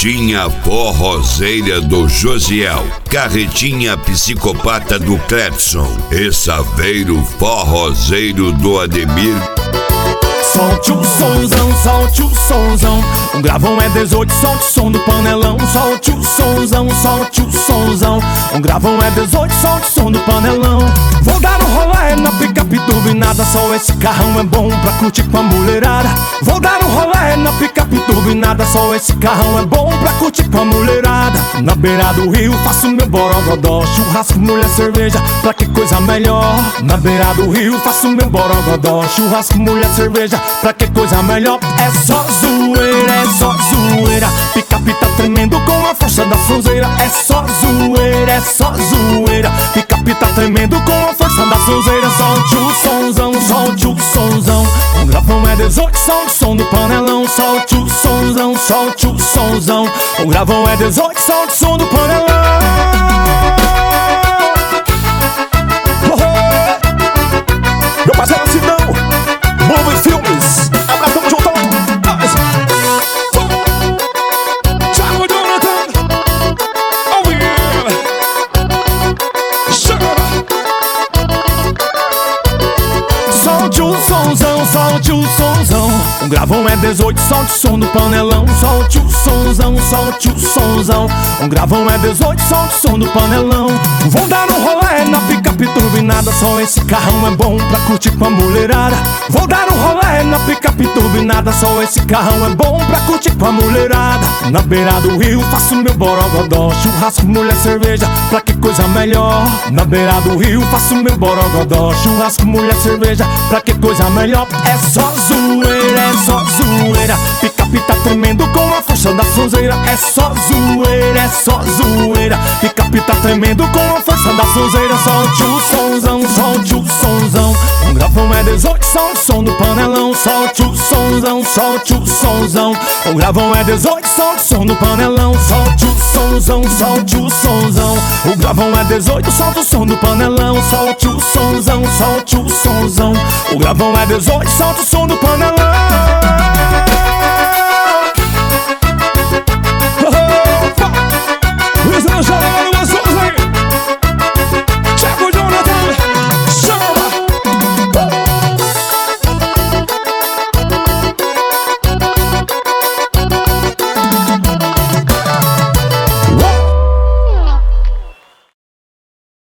Carretinha forrozeira do Josiel, carretinha psicopata do Clepson e saveiro forrozeiro do Ademir. Solte o sonzão, solte o sonzão. Um gravão é 18, solte o som do panelão. Solte o sonzão, solte o sonzão. Um gravão é 18, solte o som do panelão. Vou dar um rolê na picape turbinada. Só esse carrão é bom pra curtir com a mulherada. Vou dar um rolê na picape turbinada. Só esse carrão é bom pra curtir com a mulherada. Na beira do rio faço meu borogodó. Churrasco, mulher, cerveja, pra que coisa melhor. Na beira do rio faço meu borogodó. Churrasco, mulher, cerveja, pra que coisa melhor. É só zoeira, é só zoeira. Picape tá tremendo com a força da sonzeira. É só zoeira, é só zoeira. Picape tá tremendo com a força da sonzeira. Solte o sonzão, solte o sonzão. Um gravão é 18, solte o som do panelão. Solte o sonzão, solte o sonzão. Um gravão é 18, solte o som do panelão. Meu parceiro Sidão, Movie Filmes, abração juntão. Thiago Jonathan, oh yeah. Solte o sonzão, solte o sonzão. Um gravão é 18, solte o som do panelão. Solte o sonzão, solte o sonzão. Um gravão é 18, solte o som do panelão. Vou dar um rolê na picape turbinada. Só esse carrão é bom pra curtir com a mulherada. Vou dar um rolê na picape turbinada. Só esse carrão é bom pra curtir com a mulherada. Na beira do rio faço meu borogodó. Churrasco, mulher, cerveja, pra que coisa melhor. Na beira do rio faço meu borogodó. Churrasco, mulher, cerveja, pra que coisa melhor. É só zoeira, é só zoeira. Picape tá tremendo com a força da sonzeira. É só zoeira, é só zoeira. Picape tá tremendo com a força da sonzeira. Solte o sonzão, solte o sonzão. Um gravão é 18, solte o som do panelão. Solte o sonzão, solte o sonzão. Um gravão é 18, solte o som do panelão. Solte o sonzão, solte o sonzão. O gravão é 18, solte o som do panelão. Solte o sonzão, solte o sonzão. O gravão é 18, solte o som do panelão.